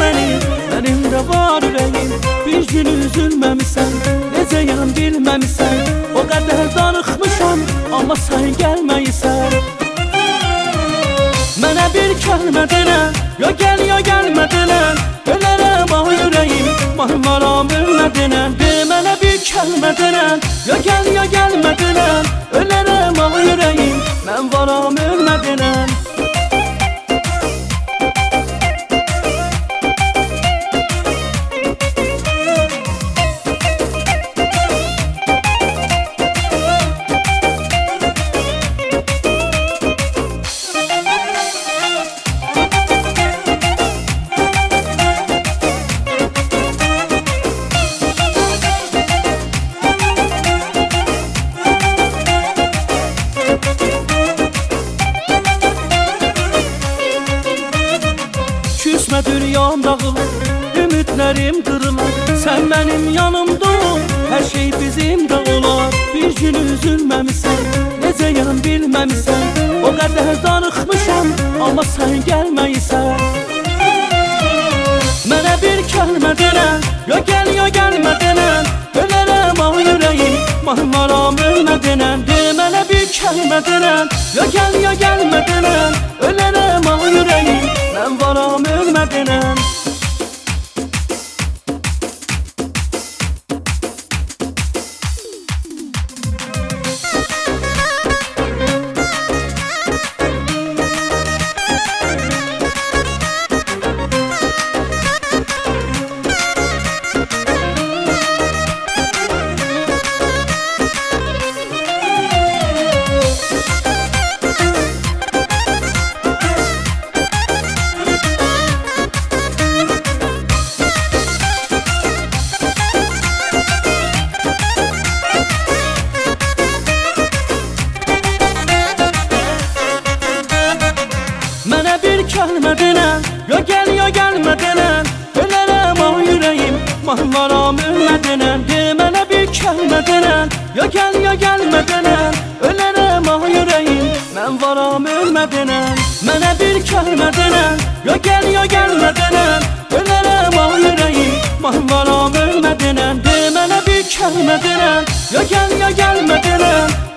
səni, mənim də var ürəyim. Bir gün üzülməmisən, necəyəm bilməmisən. O qədər danıxmışam, amma sən gəlməyəsən. Mənə bir kəlmə denən, ya gəl ya gəlmə denən. Ölərəm ah ürəyim, varam ölmə denən. De mənə bir kəlmə denən, ya gəl ya gəlmə denən. Ölərəm ah ürəyim, mən varam ölmə denən. Küsmə dünyam dağılır, ümidlərim qırılar. Sən mənim yanımda ol, hər şey bizim də olar. Bir gün üzülməmisən, necəyəm bilməmisən. O qədər danıxmışam, amma sən gəlməyəsən. Mənə bir kəlmə denən, ya gəl ya gəlmə denən. Ölərəm ah ürəyim, varam ölmə denən. De mənə bir kəlmə denən, ya gəl ya gəlmə denən. Ölərəm ah ürəyim, mən varam ölmə denən. Mənə bir kəlmə denən, ya gəl ya gəlmə denən. Ölərəm ah ürəyim, varam ölmə denən. De mənə bir kəlmə denən, ya gəl ya gəlmə denən. Ölərəm ah ürəyim, mən varam ölmə denən. Mənə bir kəlmə denən, ya gəl ya gəlmə denən. Ölərəm ah ürəyim, varam ölmə denən. De mənə bir kəlmə denən, ya gəl ya gəlmə denən.